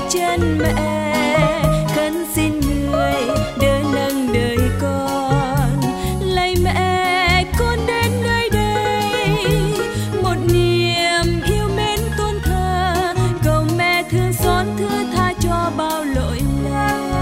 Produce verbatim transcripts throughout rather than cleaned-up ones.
chân mẹ, khấn xin người đỡ nâng đời con. Lạy mẹ, con đến nơi đây, một niềm yêu mến tôn thờ, cầu mẹ thương xót thứ tha cho bao lỗi lầm.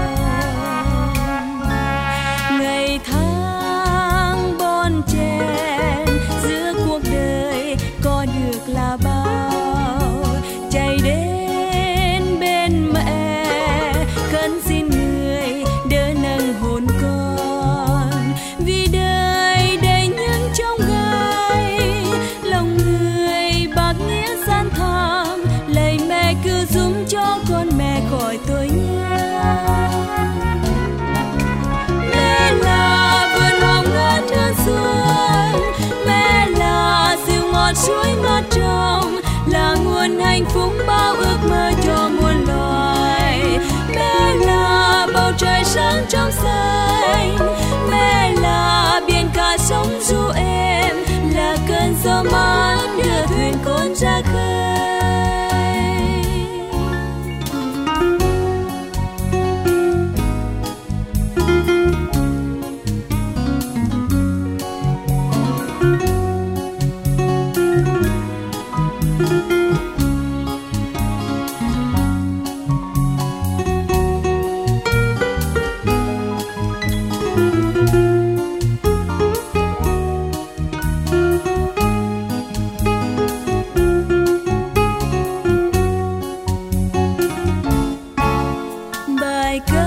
Ngày tháng bon chen giữa cuộc đời có được là bao, chạy đến bên mẹ, khấn xin người đỡ nâng hồn con. Vì đời đầy những chông gai, lòng người bạc nghĩa gian tham, lạy mẹ cứ giúp cho con mẹ khỏi tội nhân. Mẹ là vườn hồng ngát hương xuân, mẹ là dịu ngọt suối mát trong, là nguồn hạnh phúc bao ước mơ cho muôn loài. Mẹ là bầu trời sáng trong xanh, mẹ là biển cả sóng du êm, là cơn gió mát đưa thuyền con ra khơi. Bài ca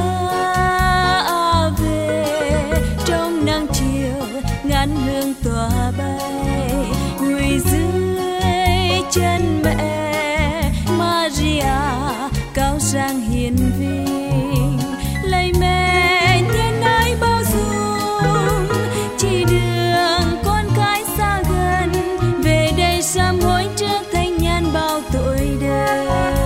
Ave trong nắng chiều ngàn hương tỏa bay, ngồi dưới chân mẹ Maria cao sang hiền vinh. Lạy mẹ nhân ái bao dung, chỉ đường con cái xa gần, về đây sám hối trước thánh nhân bao tội đời.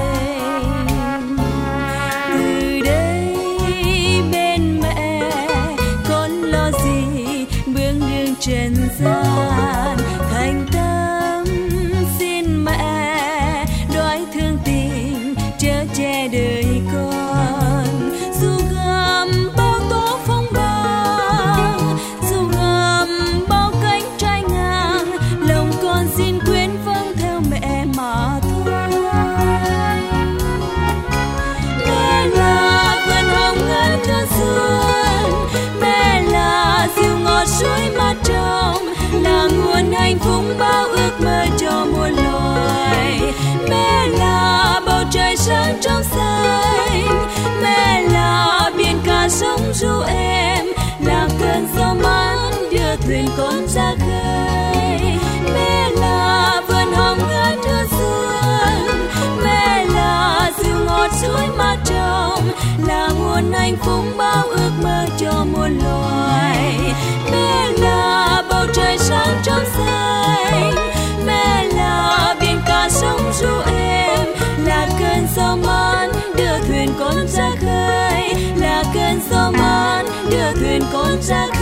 Từ đây bên mẹ con lo gì bước đường trần gian, thành tâm xin mẹ đoái thương tình chở che đời con. Dù gầm bao tố phong ba, dù gầm bao cánh trai ngang, lòng con xin quyến vâng theo mẹ mà thôi. Mẹ là vườn hồng ngát hương xuân, mẹ là dịu ngọt suối mát trong, là nguồn hạnh phúc bao ước mơ cho muôn loài. Mẹ là bầu trời sáng trong xanh, mẹ là biển cả sóng du êm, là cơn gió mát đưa thuyền con ra khơi. Mẹ là vườn hồng ngát hương xuân, mẹ là dịu ngọt suối mát trong, là nguồn hạnh phúc bao ước mơ cho muôn loài. Mẹ là bầu trời sáng trong xanh, mẹ là biển cả sóng du êm, là cơn gió mát đưa thuyền con ra khơi, là cơn gió mát đưa thuyền con ra khơi.